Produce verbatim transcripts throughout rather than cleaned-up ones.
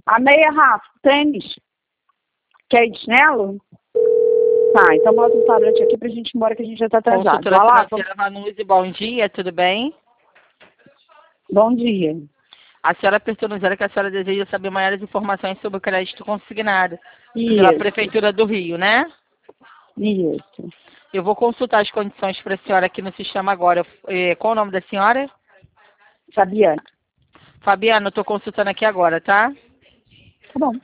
A meia, Rafa, tênis. Quer ir de chinelo? Tá, então bota o tablet aqui pra gente ir embora que a gente já tá atrasado. Consultora Vai lá, financeira Vanuzi, bom dia, tudo bem? bom dia. A senhora apertou no zero que a senhora deseja saber maiores informações sobre o crédito consignado pela Isso, Prefeitura do Rio, né? isso. Eu vou consultar as condições para a senhora aqui no sistema agora. Eh, Qual o nome da senhora? Fabiana. Fabiana, eu estou consultando aqui agora, tá? Tá bom.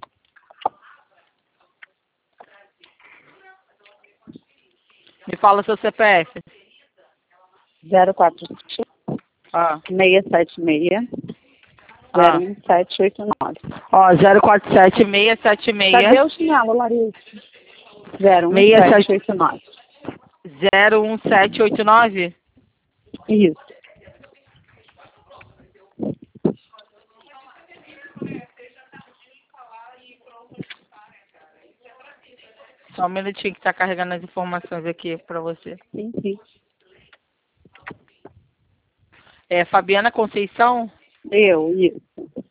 Me fala o seu C P F. zero quatro Ah, seis sete seis ah. zero um sete oito nove. Ó, zero quatro sete seis sete seis Cadê o chinelo, Larissa? zero um sete oito nove. zero um sete oito nove? Isso. Só um minutinho que tá carregando as informações aqui para você. Sim, sim. É Fabiana Conceição? Eu, isso.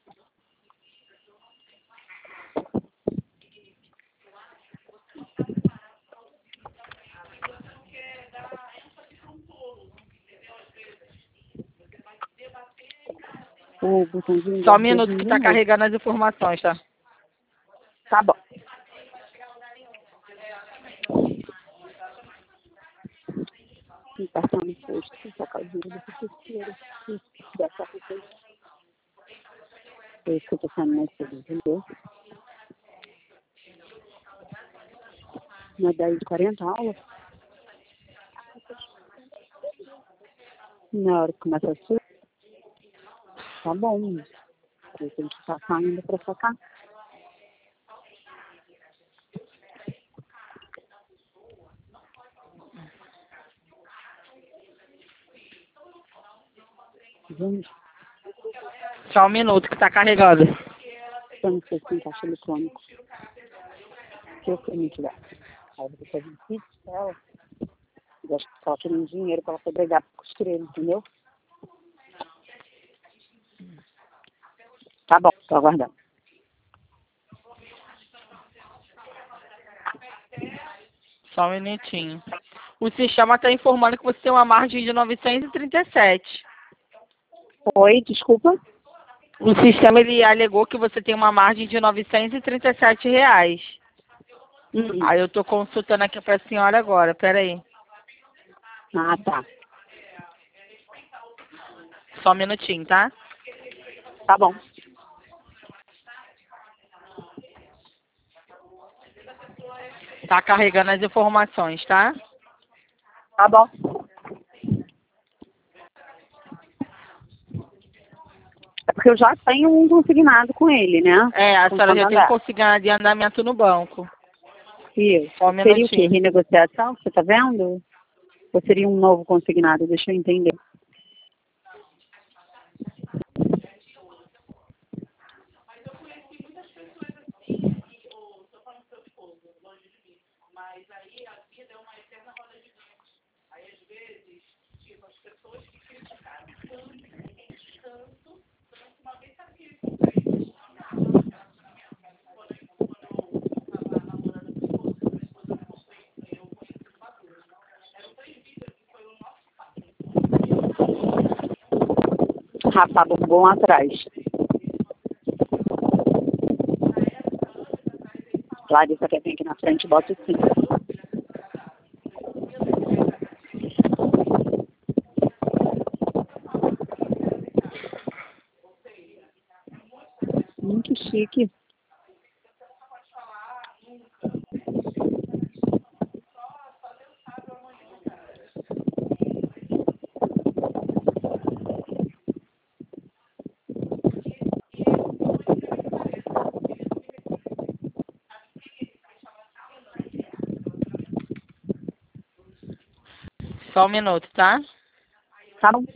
O botãozinho Só um do minuto que tá carregando as informações, tá? Tá bom. Passar no posto, sacar o dinheiro da professora. Dessa professora. É isso que eu tô falando mais cedo, entendeu? Uma daí de quarenta aulas. Na hora que começa a subir, tá bom. Eu tenho que passar ainda pra sacar. Gente, Só um minuto que tá carregando. eu não sei se tem caixa eletrônico. Que eu fui me tirar. Aí eu vou fazer um pix pra ela. Eu acho que ela querendo dinheiro pra ela poder dar pro costureiro, entendeu? Tá bom, tô aguardando. Só um minutinho. O sistema está informando que você tem uma margem de novecentos e trinta e sete. Oi, desculpa. O sistema ele alegou que você tem uma margem de novecentos e trinta e sete reais. Hum. Aí eu estou consultando aqui para a senhora agora. Pera aí. Ah, tá. Só um minutinho, tá? Tá bom. Tá carregando as informações, tá? Tá bom. É porque eu já tenho um consignado com ele, né? É, a Com senhora já tem um Santander. consignado de andamento no banco. Isso. Só um Seria o quê? minutinho. Renegociação? Você tá vendo? Ou seria um novo consignado? Deixa eu entender. Rafa, bom atrás. Larissa quer vir aqui na frente, bota o cinto. Muito chique. Só um minuto, tá? Tá bom.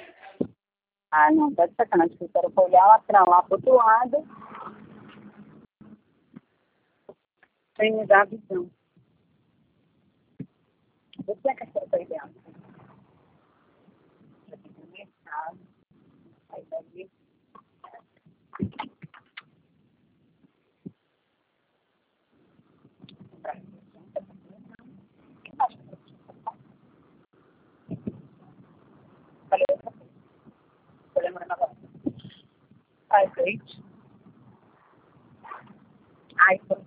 Ah, não, tá de sacanagem. Eu quero olhar lá pra lá, pro outro lado. sem mudar a visão. Você é que está ideal. Já tem no mercado, aí dali. Falei outra coisa. Estou lembrando agora. Azeite. Ai, foi.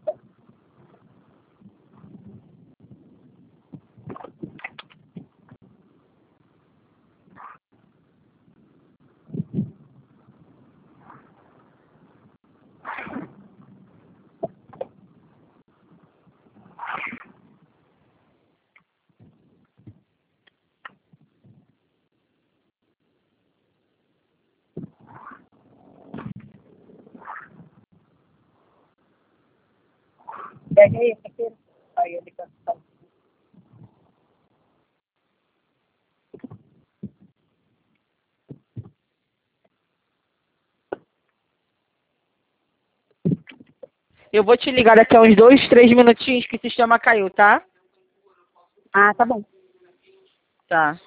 Pega aí, esse aqui. Aí ele cansou. Eu vou te ligar daqui a uns dois, três minutinhos que o sistema caiu, tá? Ah, tá bom. Tá.